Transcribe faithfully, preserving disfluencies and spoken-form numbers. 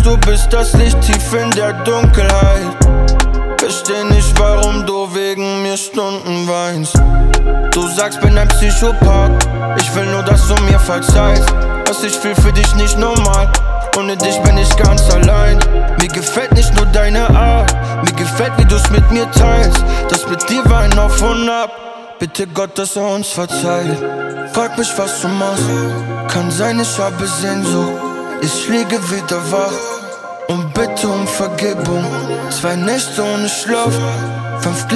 du bist das Licht tief in der Dunkelheit. Versteh nicht, warum du wegen mir Stunden weinst. Du sagst, bin ein Psychopath. Ich will nur, dass du mir verzeihst. Was ich fühl für dich nicht normal. Ohne dich bin ich ganz allein. Mir gefällt nicht nur deine Art. Mir gefällt, wie du's mit mir teilst. Das mit dir war ein Auf und Ab. Bitte Gott, dass er uns verzeiht. Frag mich, was du machst. Kann sein, ich habe Sehnsucht. Ich liege wieder wach und bitte um Vergebung. Zwei Nächte ohne Schlaf, fünf